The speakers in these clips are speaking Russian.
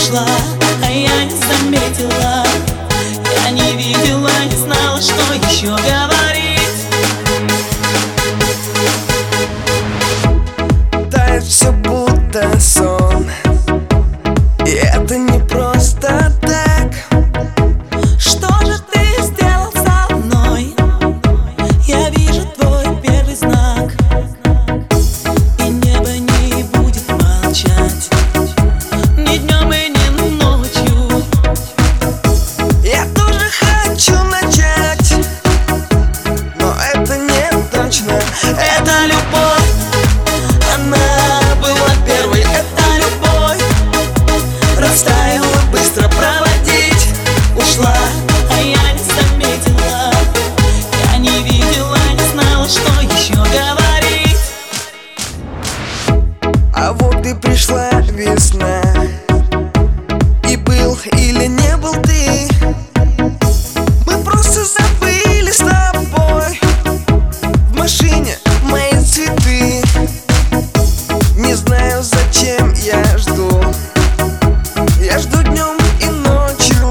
ушла, а я не заметила. Я не видела, не знала, что еще говорить. Тает все будто сон, и это не просто так. Что же ты сделал со мной? Я вижу твой первый знак, и небо не будет молчать ни днем и ни ночью. Я тоже хочу начать, но это не точно. Это любовь, она была первой. Это любовь, растаяла, быстро проводить ушла, а я не заметила. Я не видела, не знала, что еще говорить. А вот и пришла весна, и был или не был ты. Мы просто забыли с тобой в машине мои цветы. Не знаю, зачем я жду днем и ночью.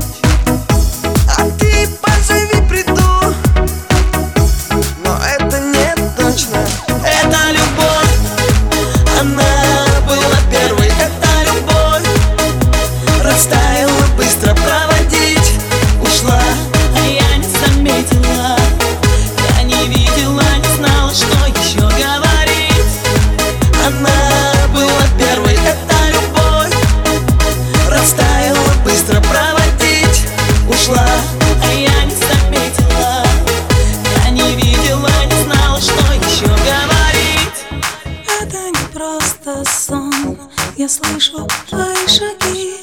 А ты позови, приду, но это не точно. Это любовь, она была первой. Это любовь, растаяла, быстро проводить ушла, а я не заметила. Я не видела, не знала, что еще говорить. Она была первой. Это любовь, растаяла, быстро проводить ушла, а я не заметила. Я не видела, не знала, что еще говорить. Это не просто сон, я слышу твои шаги.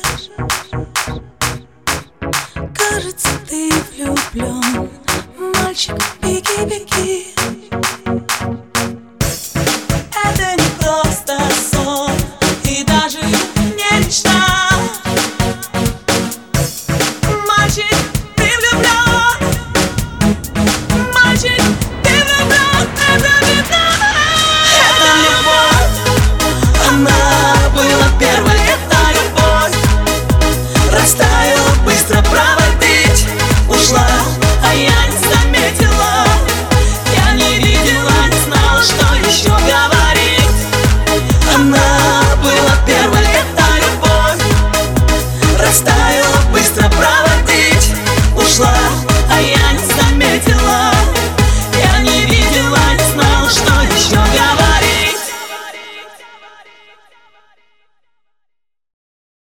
Кажется, ты влюблен, мальчик, беги, беги. Это не просто сон и даже не мечта.